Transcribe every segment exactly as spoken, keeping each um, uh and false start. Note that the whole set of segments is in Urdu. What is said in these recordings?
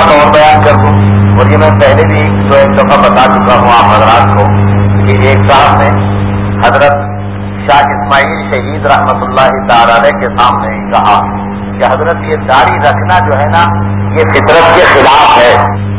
بات اور بیان کر دوں، اور یہ میں پہلے بھی جو ایک دفعہ بتا چکا ہوں آپ حضرات کو کہ ایک صاحب نے حضرت شاہ اسماعیل شہید رحمت اللہ تعالی علیہ کے سامنے کہا کہ حضرت یہ داڑھی رکھنا جو ہے نا یہ فطرت کے خلاف ہے،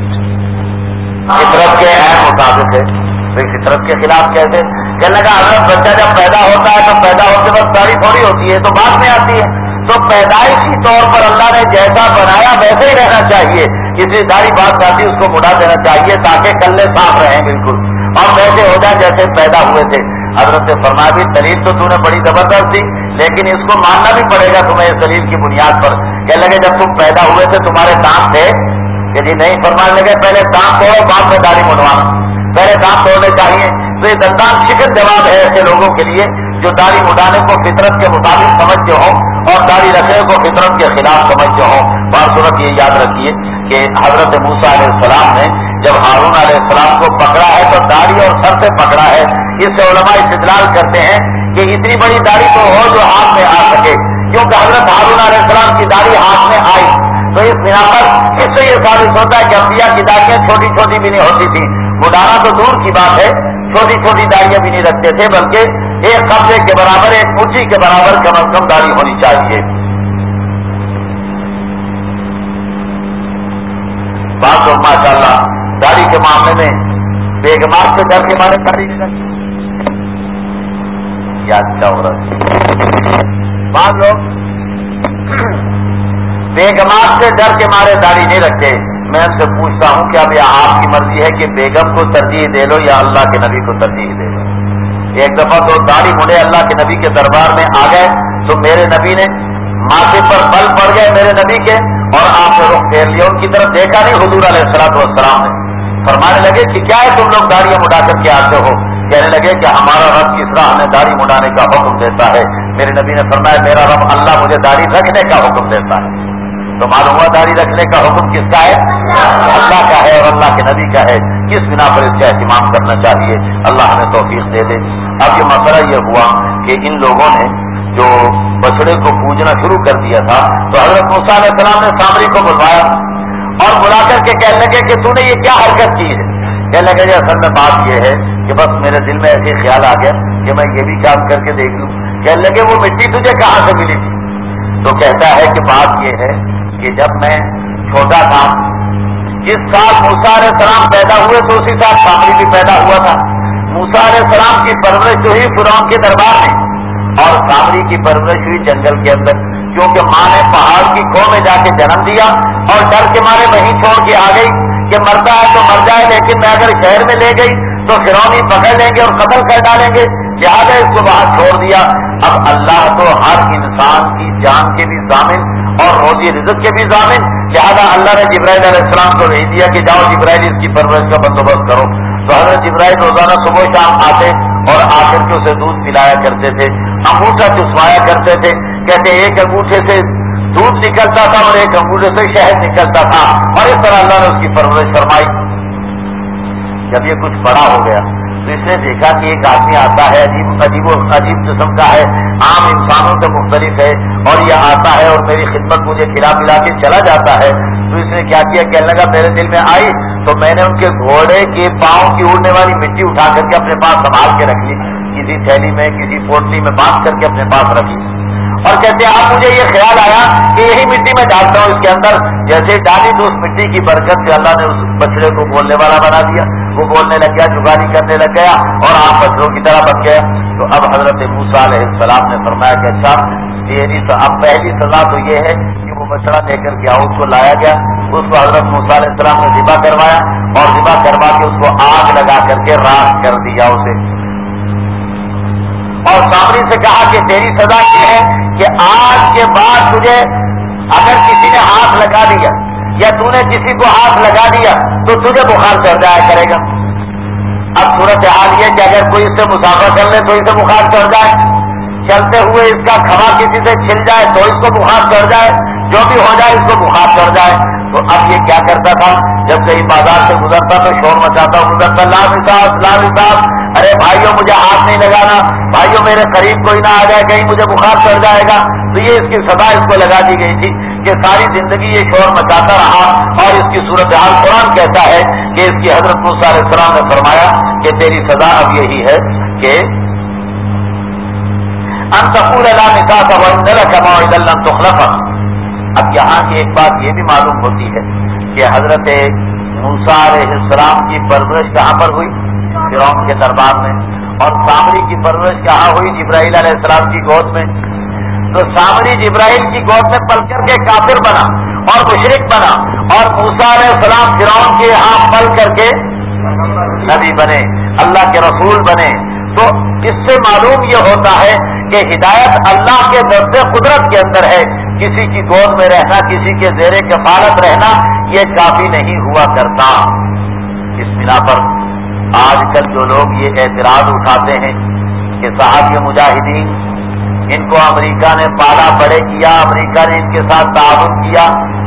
فطرت کے عین مطابق ہے۔ فطرت کے خلاف کیسے؟ کہنے لگا حضرت بچہ جب پیدا ہوتا ہے تو پیدا ہوتے وقت داڑھی تھوڑی ہوتی ہے، تو بعد میں آتی ہے، تو پیدائشی طور پر اللہ نے جیسا بنایا ویسے ہی رہنا چاہیے، اس لیے داڑھی بات آتی اس کو مڑا دینا چاہیے تاکہ کلے صاف رہیں بالکل اور ویسے ہو جائے جیسے پیدا ہوئے تھے۔ حضرت نے فرمایا بھی دلیل تو تم نے بڑی زبردست تھی، لیکن اس کو ماننا بھی پڑے گا تمہیں اس دلیل کی بنیاد پر۔ کہنے لگے جب تم پیدا ہوئے تھے تمہارے دانت تھے؟ کہ جی نہیں۔ فرمانے لگے پہلے دانت توڑو بعد میں داڑھی منڈوانا، پہلے دانت توڑنے چاہیے۔ تو یہ دندان شکن جواب ہے ایسے لوگوں کے لیے جو داڑھی مڈانے کو فطرت کے مطابق سمجھتے ہوں اور داڑھی رکھنے کو فطرت کے خلاف سمجھتے ہوں۔ بات صورت یہ یاد رکھیے کہ حضرت موسیٰ علیہ السلام نے جب ہارون علیہ السلام کو پکڑا ہے تو داڑھی اور سر سے پکڑا ہے۔ اس سے علماء استدلال کرتے ہیں کہ اتنی بڑی داڑھی تو ہو جو ہاتھ میں آ سکے، کیونکہ حضرت ہارون علیہ السلام کی داڑھی ہاتھ میں آئی، تو اس بنا پر اس سے یہ ثابت ہوتا ہے کہ انبیاء کی داڑیاں چھوٹی چھوٹی بھی نہیں ہوتی تھی۔ مڈانا تو دور کی بات ہے، چھوٹی چھوٹی داڑیاں بھی نہیں رکھتے تھے، بلکہ ایک قبضے کے برابر ایک مٹھی کے برابر کم از کم داڑھی ہونی چاہیے۔ بات تو ماشاء اللہ داڑھی کے معاملے میں بیگمات سے ڈر کے مارے داڑھی نہیں رکھتے، یاد کیا ہو رہا؟ بعض لوگ بیگمات سے ڈر کے مارے داڑھی نہیں رکھتے۔ میں ان سے پوچھتا ہوں کہ اب یہ آپ کی مرضی ہے کہ بیگم کو ترجیح دے لو یا اللہ کے نبی کو ترجیح دے لو؟ ایک دفعہ تو داڑھی مڑے اللہ کے نبی کے دربار میں آ گئے تو میرے نبی نے ماتھے پر بل پڑ گئے میرے نبی کے، اور آپ نے رخ پھیر لیا، ان کی طرف دیکھا نہیں حضور علیہ الصلوۃ والسلام نے۔ فرمانے لگے کہ کیا ہے تم لوگ داڑیاں مڈا کر کے آتے ہو؟ کہنے لگے کہ ہمارا رب کس طرح ہمیں داڑھی مڈانے کا حکم دیتا ہے۔ میرے نبی نے فرمایا میرا رب اللہ مجھے داڑھی رکھنے کا حکم دیتا ہے۔ تو معلوم ہوا داڑھی رکھنے کا حکم کس کا ہے؟ اللہ کا ہے اور اللہ کے نبی کا ہے۔ کس بنا پر اس کا اہتمام کرنا چاہیے، اللہ ہمیں توفیق دے دے۔ اب یہ مسئلہ یہ ہوا کہ ان لوگوں نے جو بچڑے کو پوجنا شروع کر دیا تھا تو حضرت موسیٰ علیہ السلام نے سامری کو بلوایا اور بلا کر کے کہنے لگے کہ تو نے یہ کیا حرکت کی ہے؟ کہنے لگے کہ اصل میں بات یہ ہے کہ بس میرے دل میں ایسے خیال آ گیا کہ میں یہ بھی کام کر کے دیکھ لوں۔ کہنے لگے وہ مٹی تجھے کہاں سے ملی تھی؟ تو کہتا ہے کہ بات یہ ہے کہ جب میں چھوٹا تھا، جس سال موسیٰ علیہ السلام پیدا ہوئے تو اسی سال سامری بھی پیدا ہوا تھا۔ موسیٰ علیہ السلام کی پرورش ہوئی فرعون کے دربار میں اور سامری کی پرورش ہوئی جنگل کے اندر، کیونکہ ماں نے پہاڑ کی کھو میں جا کے جنم دیا اور ڈر کے مارے وہیں چھوڑ کے آ گئی کہ مرتا ہے تو مر جائے، لیکن میں اگر شہر میں لے گئی تو فرعون ہی پکڑ لیں گے اور قتل کر ڈالیں گے، لہٰذا اس کو باہر چھوڑ دیا۔ اب اللہ تو ہر انسان کی جان کے بھی ضامن اور روزی رزق کے بھی ضامن، لہٰذا اللہ نے جبرائیل علیہ السلام کو بھیج دیا کہ جاؤ جبرائیل اس کی پرورش کا بندوبست کرو۔ تو حضرت جبرائیل روزانہ صبح شام آتے اور آ کر کے اسے دودھ پلایا کرتے تھے، انگوٹھا چسوایا کرتے تھے۔ کہتے ایک انگوٹھے سے دودھ نکلتا تھا اور ایک انگوٹھے سے شہد نکلتا تھا، اور اس طرح اللہ نے اس کی پرورش فرمائی۔ جب یہ کچھ بڑا ہو گیا تو اس نے دیکھا کہ ایک آدمی آتا ہے عجیب عجیب و عجیب قسم کا ہے، عام انسانوں سے مختلف ہے، اور یہ آتا ہے اور میری خدمت مجھے کھلا پلا کے چلا جاتا ہے۔ تو اس نے کیا کیا؟ کہنے لگا میرے دل میں آئی تو میں نے ان کے گھوڑے کے پاؤں کی اڑنے والی مٹی اٹھا کر کے اپنے پاس سنبھال کے رکھ لی، کسی تھیلی میں کسی پوٹلی میں باندھ کر کے اپنے پاس رکھ لی، اور کہتے ہیں اب مجھے یہ خیال آیا کہ یہی مٹی میں ڈالتا ہوں اس کے اندر۔ جیسے ڈالی تو اس مٹی کی برکت سے اللہ نے اس بچڑے کو بولنے والا بنا دیا، وہ بولنے لگ گیا، جگاری کرنے لگ گیا اور آپ بچڑوں کی طرح بن گیا۔ تو اب حضرت موسیٰ علیہ السلام نے فرمایا کہ اچھا تیری اب پہلی سزا تو یہ ہے کہ وہ بچڑا لے کر کے آؤ۔ اس کو لایا گیا، اس کو حضرت موسیٰ علیہ السلام نے ذبح کروایا اور ذبح کروا کے اس کو آگ لگا کر کے راکھ کر دیا اسے، اور سامری سے کہا کہ تیری سزا یہ ہے کہ آج کے بعد تجھے اگر کسی نے ہاتھ لگا دیا یا تو نے کسی کو ہاتھ لگا دیا تو تجھے بخار چڑھ جایا کرے گا۔ اب صورت حال یہ کہ اگر کوئی اس سے مسافر کر لے تو اسے بخار چڑھ جائے، چلتے ہوئے اس کا کھما کسی سے چھل جائے تو اس کو بخار چڑھ جائے، جو بھی ہو جائے اس کو بخار چڑھ جائے۔ تو اب یہ کیا کرتا تھا؟ جب کہیں بازار سے گزرتا تو شور مچاتا گزرتا، لا نصاب لا نصاب، ارے بھائیوں مجھے ہاتھ نہیں لگانا، بھائیوں میرے قریب کوئی نہ آ جائے، کہیں مجھے بخار چڑھ جائے گا۔ تو یہ اس کی سزا اس کو لگا دی گئی تھی کہ ساری زندگی یہ شور مچاتا رہا، اور اس کی صورتحال قرآن کہتا ہے کہ اس کی حضرت موسیٰ علیہ السلام نے فرمایا کہ تیری سزا اب یہی ہے کہ ان تقول لا مساس وان لك موعدا لن تخلفه۔ اب یہاں کی ایک بات یہ بھی معلوم ہوتی ہے کہ حضرت موسیٰ علیہ السلام کی پرورش کہاں پر ہوئی؟ فرعون کے دربار میں، اور سامری کی پرورش کہاں ہوئی؟ جبرائیل علیہ السلام کی گود میں۔ تو سامری جبرائیل کی گود میں پل کر کے کافر بنا اور مشرک بنا، اور موسیٰ علیہ السلام فرعون کے ہاں پل کر کے نبی بنے، اللہ کے رسول بنے۔ تو اس سے معلوم یہ ہوتا ہے کہ ہدایت اللہ کے دست قدرت کے اندر ہے، کسی کی گود میں رہنا، کسی کے زیر کفالت رہنا یہ کافی نہیں ہوا کرتا۔ اس بنا پر آج کل جو لوگ یہ اعتراض اٹھاتے ہیں کہ صاحب یہ مجاہدین، ان کو امریکہ نے پالا بڑے کیا، امریکہ نے ان کے ساتھ تعاون کیا،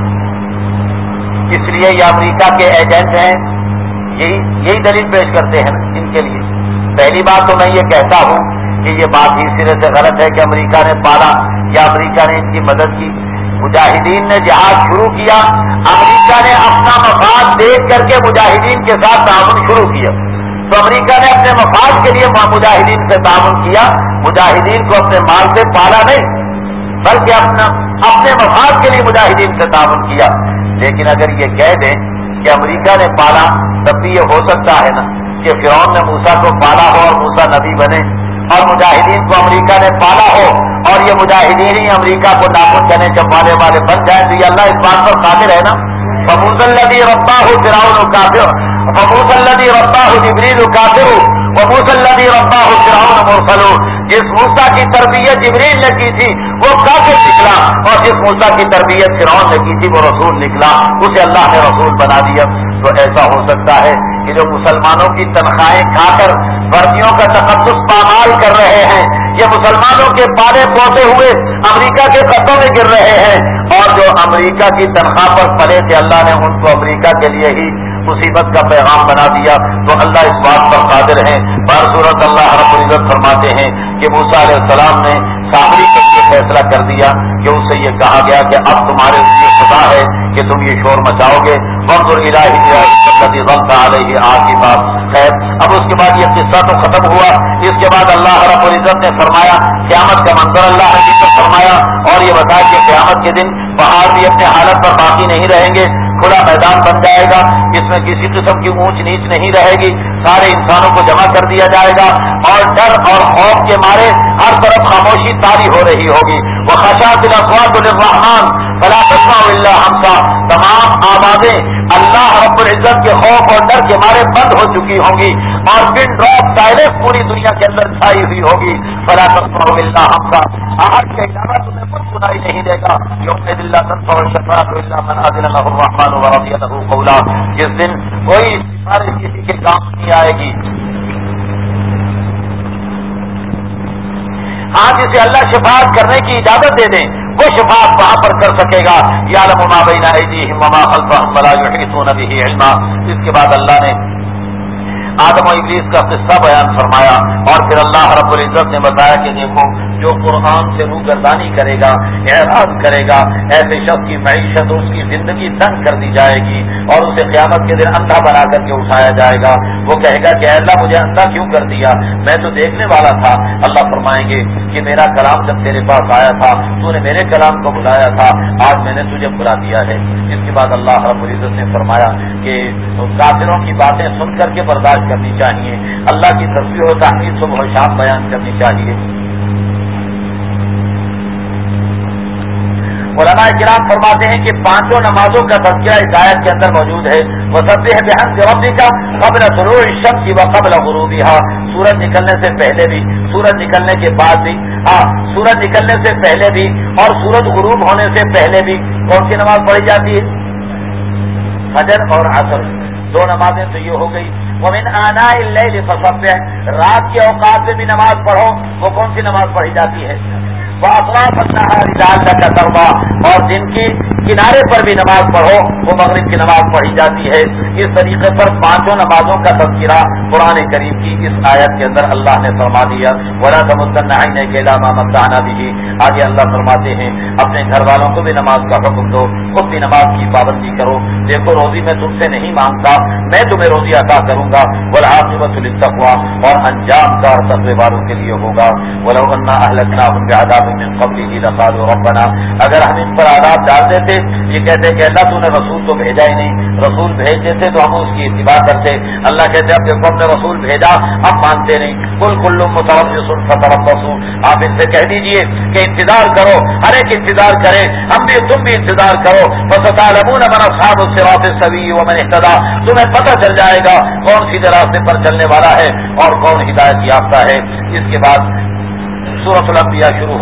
اس لیے یہ امریکہ کے ایجنٹ ہیں، یہی یہی دلیل پیش کرتے ہیں ان کے لیے۔ پہلی بات تو میں یہ کہتا ہوں کہ یہ بات ہی سرے سے غلط ہے کہ امریکہ نے پالا یا امریکہ نے ان کی مدد کی۔ مجاہدین نے جہاد شروع کیا، امریکہ نے اپنا مفاد دیکھ کر کے مجاہدین کے ساتھ تعاون شروع کیا، تو امریکہ نے اپنے مفاد کے لیے مجاہدین سے تعاون کیا، مجاہدین کو اپنے مال سے پالا نہیں بلکہ اپنا اپنے مفاد کے لیے مجاہدین سے تعاون کیا۔ لیکن اگر یہ کہہ دیں کہ امریکہ نے پالا، تب بھی یہ ہو سکتا ہے نا کہ فرعون نے موسیٰ کو پالا ہو اور موسیٰ نبی بنے، اور مجاہدین کو امریکہ نے پالا ہو اور یہ مجاہدین ہی امریکہ کو ناخن چنے چپانے والے بن جائیں، تو یہ اللہ اس بات پر قادر ہے نا۔ فموسى الذي رباه فرعون كافر فموسى الذي رباه جبريل كافر وموسى الذي رباه فرعون مرسل۔ جس موسیٰ کی تربیت جبریل نے کی تھی وہ کافر نکلا، اور جس موسیٰ کی تربیت فرعون نے کی تھی وہ رسول نکلا، اسے اللہ نے رسول بنا دیا۔ تو ایسا ہو سکتا ہے کہ جو مسلمانوں کی تنخواہیں کھا کر وردیوں کا تقدس پامال کر رہے ہیں، یہ مسلمانوں کے پالے پوسے ہوئے امریکہ کے قدموں میں گر رہے ہیں، اور جو امریکہ کی تنخواہ پر پلے تھے اللہ نے ان کو امریکہ کے لیے ہی مصیبت کا پیغام بنا دیا۔ تو اللہ اس بات پر قادر ہیں۔ بار صورت اللہ رب العزت فرماتے ہیں کہ موسیٰ علیہ السلام نے سامری کے لیے فیصلہ کر دیا کہ اس سے یہ کہا گیا کہ اب تمہارے لیے خدا ہے کہ تم یہ شور مچاؤ گے، وانظر الہی الذی ظلت علیہ عاقبہ خیر۔ اب اس کے بعد یہ قصہ تو ختم ہوا، اس کے بعد اللہ رب العزت نے فرمایا قیامت کا منظر اللہ نے ذکر فرمایا، اور یہ بتایا کہ قیامت کے دن پہاڑ بھی اپنے حالت پر باقی نہیں رہیں گے، کھلا میدان بن جائے گا، اس میں کسی قسم کی اونچ نیچ نہیں رہے گی، سارے انسانوں کو جمع کر دیا جائے گا، اور ڈر اور خوف کے مارے ہر طرف خاموشی طاری ہو رہی ہوگی۔ وخشعت الاصوات للرحمن فلا تسمع الا همسا۔ تمام آوازیں اللہ رب العزت کے خوف اور ڈر کے مارے بند ہو چکی ہوں گی، اور پن ڈراپ سائلنس پوری دنیا کے اندر چھائی ہوئی ہوگی۔ فلا تسمع الا همسا، آج کے علاوہ تمہیں کچھ سنائی نہیں دے گا۔ یوم لا تنفع الشفاعة الا من اذن له الرحمن ورضي له قولا، جس دن کوئی سفارش کسی کے کام نہیں آئے گی۔ ہاں جسے اللہ شفاعت کرنے کی اجازت دے دیں وہ شفاعت وہاں پر کر سکے گا۔ یعلم ما بین ایدیہم وما خلفہم ولا یحیطون بہ علما۔ اس کے بعد اللہ نے آدم و ابلیس کا قصہ بیان فرمایا، اور پھر اللہ رب العزت نے بتایا کہ دیکھو جو قرآن سے روگردانی کرے گا، اعراض کرے گا، ایسے شخص کی معیشت اس کی زندگی تنگ کر دی جائے گی، اور اسے قیامت کے دن اندھا بنا کر کے اٹھایا جائے گا۔ وہ کہے گا کہ اے اللہ مجھے اندھا کیوں کر دیا، میں تو دیکھنے والا تھا۔ اللہ فرمائیں گے کہ میرا کلام جب تیرے پاس آیا تھا تو نے میرے کلام کو بلایا تھا، آج میں نے تجھے بلا دیا ہے۔ اس کے بعد اللہ رب العزت نے فرمایا کہ کافروں کی باتیں سن کر کے برداشت کرنی چاہیے، اللہ کی تسبیح و تحمید صبح و شام بیان کرنی چاہیے۔ علماء کرام فرماتے ہیں کہ پانچوں نمازوں کا تذکرہ اس آیت کے اندر موجود ہے۔ وسبح بحمد ربک قبل طلوع الشمس وقبل غروبها، سورج نکلنے سے پہلے بھی، سورج نکلنے کے بعد بھی، ہاں سورج نکلنے سے پہلے بھی اور سورج غروب ہونے سے پہلے بھی کون سی نماز پڑھی جاتی ہے؟ فجر اور عصر، دو نمازیں تو یہ ہو گئی۔ ومن آناء اللیل فسبح، رات کے اوقات میں بھی نماز پڑھو. وہ کون سی نماز پڑھی جاتی ہے؟ وَأَطْرَافَ النَّهَارِ لَعَلَّكَ تَرْضَىٰ، اور دن کی کنارے پر بھی نماز پڑھو، وہ مغرب کی نماز پڑھی جاتی ہے. اس طریقے پر پانچوں نمازوں کا تذکرہ قرآن کریم کی اس آیت کے اندر اللہ نے فرما دیا. وَلَا تَمُدَّنَّ عَيْنَيْكَ إِلَىٰ مَا مَتَّعْنَا بِهِ، آگے اللہ فرماتے ہیں اپنے گھر والوں کو بھی نماز کا حکم دو، خود بھی نماز کی پابندی کرو. دیکھو روزی میں تم سے نہیں مانگتا، میں تمہیں روزی عطا کروں گا. وَالْعَاقِبَةُ لِلتَّقْوَىٰ، اور انجام کار تقوی والوں کے لیے ہوگا. وَلَوْ أَنَّا أَهْلَكْنَاهُمْ بِعَذَابٍ مِّن قَبْلِهِ لَقَالُوا رَبَّنَا، اگر ہم ان پر عذاب ڈال دیتے، یہ کہتے کہ اللہ تو نے رسول تو بھیجا ہی نہیں، رسول بھیج دیتے تو ہم اس کی اتباع کرتے. اللہ کہتے اب دیکھو ہم نے رسول بھیجا، اب مانتے نہیں. قُلْ كُلٌّ مُتَرَبِّصٌ فَتَرَبَّصُوا، آپ ان سے کہہ دیجئے کہ انتظار کرو، ہر ایک انتظار کرے، ہم بھی تم بھی انتظار کرو. فَسَتَعْلَمُونَ مَنْ أَصْحَابُ الصِّرَاطِ السَّوِيِّ وَمَنِ اهْتَدَىٰ، تمہیں پتہ چل جائے گا کون سیدھے راستے پر چلنے والا ہے اور کون ہدایت یافتہ ہے. اس کے بعد سورۃ الانبیاء شروع